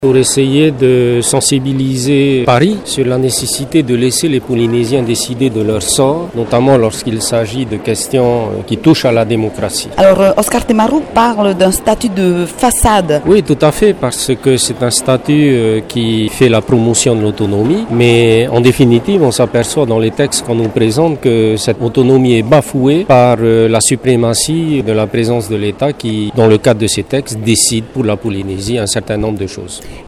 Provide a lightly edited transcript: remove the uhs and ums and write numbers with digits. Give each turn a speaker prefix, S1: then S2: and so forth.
S1: Pour essayer de sensibiliser Paris sur la nécessité de laisser les Polynésiens décider de leur sort, notamment lorsqu'il s'agit de questions qui touchent à la démocratie.
S2: Alors, Oscar Temaru parle d'un statut de façade.
S1: Oui, tout à fait, parce que c'est un statut qui fait la promotion de l'autonomie, mais en définitive, on s'aperçoit dans les textes qu'on nous présente que cette autonomie est bafouée par la suprématie de la présence de l'État qui, dans le cadre de ces textes, décide pour la Polynésie un certain nombre de choses.